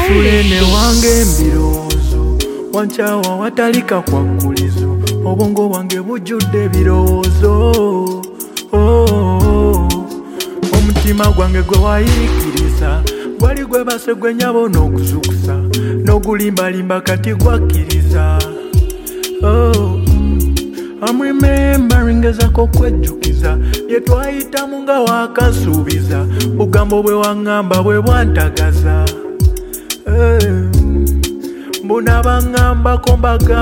Sulene wange mbirowoozo wanchawa watalika kwakulizo obongo wange bujjudde birowoozo omutima gwange gwe wayikiriza gwali gwebase gwe nyabo n'okuzukusa n'ogulimbalimba kati gwakkiriza I'm remembering ezako kwejjukiza bye twayitamu nga wakasuubiza bugambo bwe waŋŋamba bwe bwantagaza mbuna baŋŋambako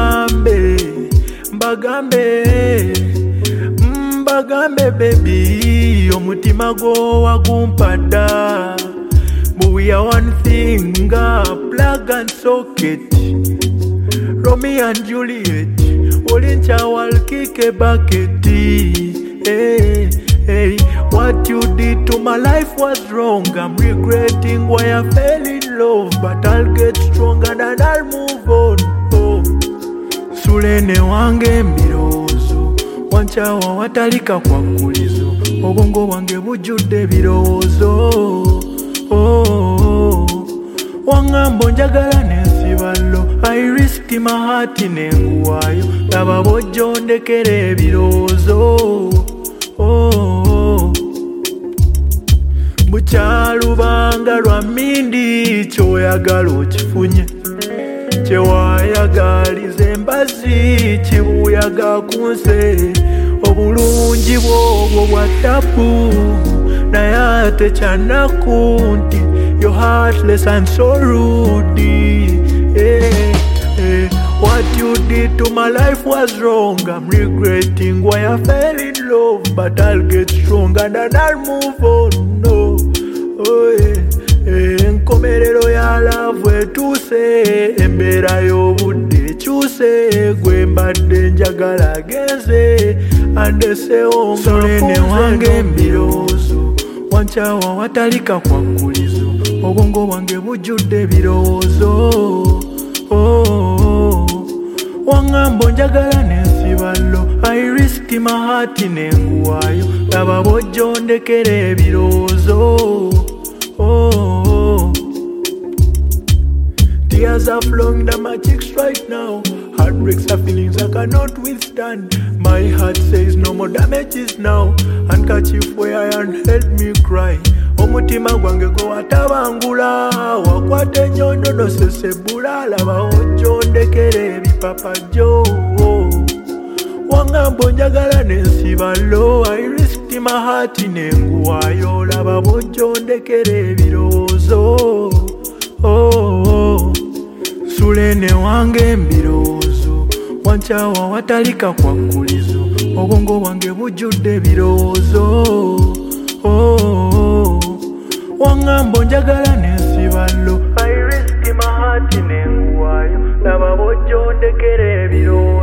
mbagambe baby omutima gwo wagumpadda but we are one thing plug and socket Romeo and Juliet Olinchawal kick a bucket hey, hey. What you did to my life was wrong. I'm regretting why I fell in love, but I'll get stronger and I'll move on. Sulene wange mbirowoozo wanchawa watalika kwakulizo obongo wange bujjudde birowoozo waŋŋamba njagala n'ensibalo I risk my heart n'enguwaayo laba bw'ojjondekera ebirowoozo bukyalubanga lwa mmindi ky'oyagala okifunye kyewayagaliza embazi kibuyaga ku nse obulungi bwobwo bwa tapu naye ate kyanaku nti you're heartless and so rude What you did to my life was wrong. I'm regretting why I fell in love, but I'll get strong and I'll move on. Enkomerero ya love etuuse embeera y'obudde ekyuse gwe mbadde njagala agenze andesewo Sulene wange mbirowoozo wanchawa watalika kwakulizo obongo wange bujjudde birowoozo waŋŋamba njagala n'ensibalo I risk my heart n'enguwaayo laba bw'ojjondekera ebirowoozo Tears are flowing down my cheeks right now. Heartbreaks are feelings I cannot withstand. My heart says no more damages now. Handkerchief where I am help me cry. Omutima gwange go watabangula wakwata ennyondo nosesebula laba ojjondekera ebipapajjo waŋŋamba njagala n'ensibalo I risked my heart n'enguwaayo laba bw'ojjondekera ebirowoozo Sulene wange mbirowoozo wanchawa watalika kwakulizo obongo wange bujjudde birowoozo waŋŋamba njagala n'ensibalo I risk my heart n'enguwaayo laba bw'ojjondekera ebirowoozo